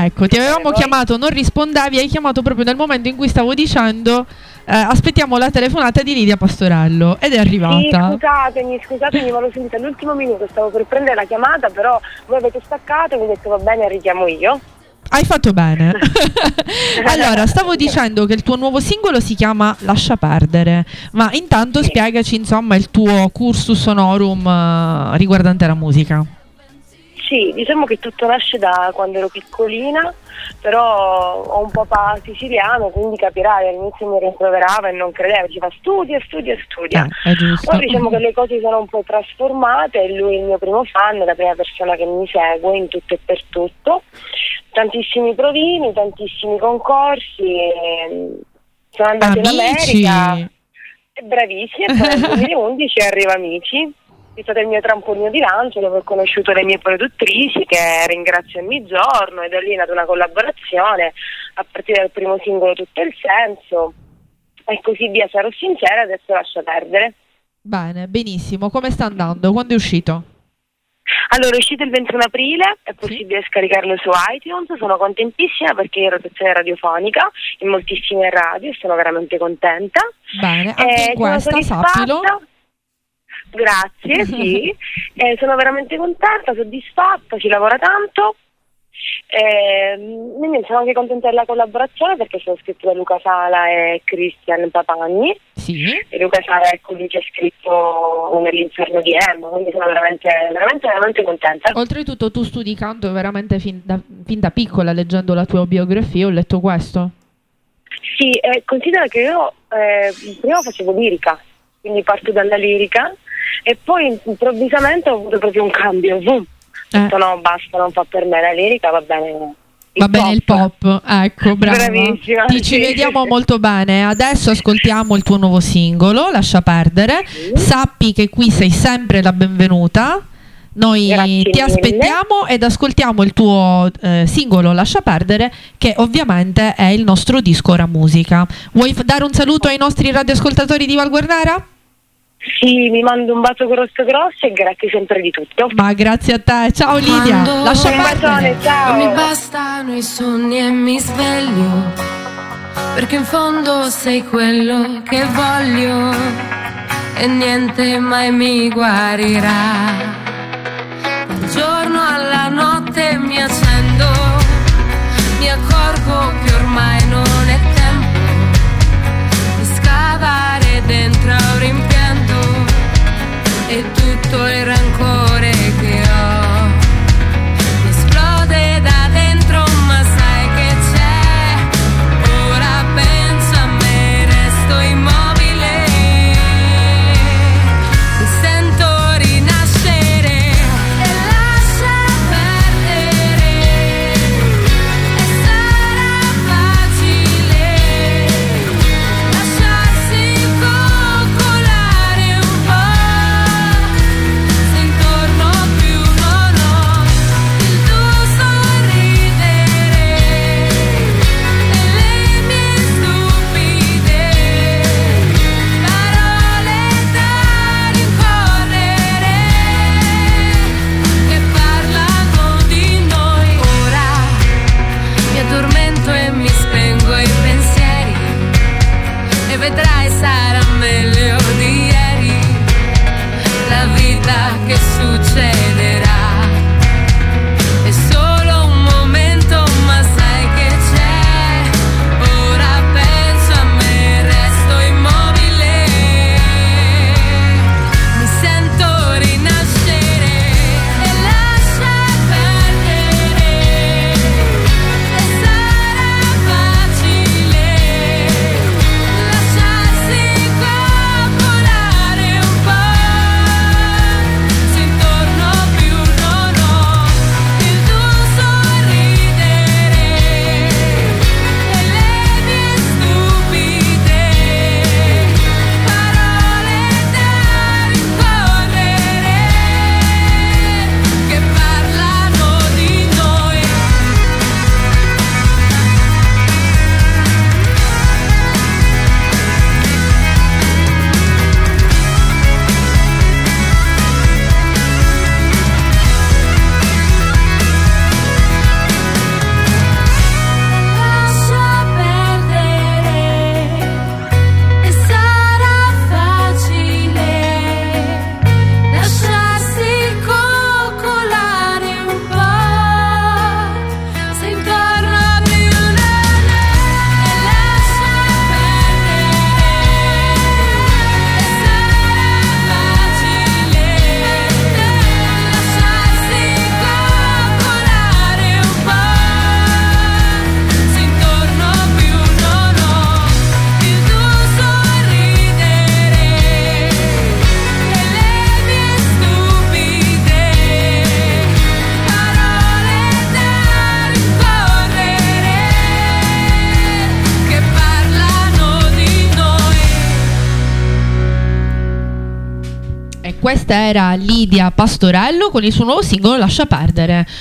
Ecco, ti avevamo chiamato, non rispondevi, hai chiamato proprio nel momento in cui stavo dicendo aspettiamo la telefonata di Lidia Pastorello, ed è arrivata. Sì, scusatemi, ma l'ho sentita all'ultimo minuto, stavo per prendere la chiamata, però voi avete staccato e mi ho detto va bene, richiamo io. Hai fatto bene. Allora, stavo dicendo che il tuo nuovo singolo si chiama Lascia perdere, ma intanto spiegaci insomma il tuo cursus honorum riguardante la musica. Sì, diciamo che tutto nasce da quando ero piccolina, però ho un papà siciliano, quindi capirai, all'inizio mi rimproverava e non credeva, diceva studia. È giusto. Poi diciamo che le cose sono un po' trasformate e lui è il mio primo fan, la prima persona che mi segue in tutto e per tutto. Tantissimi provini, tantissimi concorsi, sono andata in America, è bravissima, e poi nel 2011 arriva Amici. È stato il mio trampolino di lancio dove ho conosciuto le mie produttrici che ringrazio ogni giorno, e da lì è nata una collaborazione a partire dal primo singolo Tutto il senso e così via. Sarò sincera, adesso lascia perdere. Bene, benissimo. Come sta andando? Quando è uscito? Allora, è uscito il 21 aprile, è possibile scaricarlo su iTunes, sono contentissima perché è in rotazione radiofonica in moltissime radio, sono veramente contenta. Bene, anche in questa, sappilo. Grazie, sì, sono veramente contenta, soddisfatta, ci lavora tanto. Sono anche contenta della collaborazione perché sono scritto da Luca Sala e Cristian Papagni. Sì. E Luca Sala è colui che ha scritto Nell'inferno di Emma, quindi sono veramente contenta. Oltretutto tu studi canto veramente fin da piccola, leggendo la tua biografia ho letto questo. Sì, considera che io prima facevo lirica, quindi parto dalla lirica e poi improvvisamente ho avuto proprio un cambio. Ho detto no, basta, non fa per me la lirica, va bene il pop. Ecco, brava. Bravissima. Ci vediamo molto bene. Adesso ascoltiamo il tuo nuovo singolo, Lascia perdere. Sappi che qui sei sempre la benvenuta. Noi ti aspettiamo ed ascoltiamo il tuo singolo Lascia perdere, che ovviamente è il nostro disco Ora Musica. Vuoi dare un saluto ai nostri radioascoltatori di Val Guarnera? Sì, mi mando un bacio grosso e grazie sempre di tutto. Ma grazie a te, ciao Lidia. Lascia perdere. Ciao. Non mi bastano i sogni e mi sveglio, perché in fondo sei quello che voglio e niente mai mi guarirà. Dal giorno alla notte mi accendo, mi accorgo che ormai non è tempo di scavare dentro un rimpianto e tutto il rancore che ho mi esplode da dentro, ma sai che c'è? Ora penso a me, resto immobile, mi sento rinascere e lascia perdere, e sarà facile lasciarsi coccolare un po'. Vedrai sarà meglio di ieri la vita che succederà. È solo un momento, ma sai che c'è? Ora penso a me, resto immobile, mi sento rinascere e lascia perdere, e sarà facile lasciarsi coccolare un po'. Sento Questa era Lidia Pastorello con il suo nuovo singolo Lascia perdere.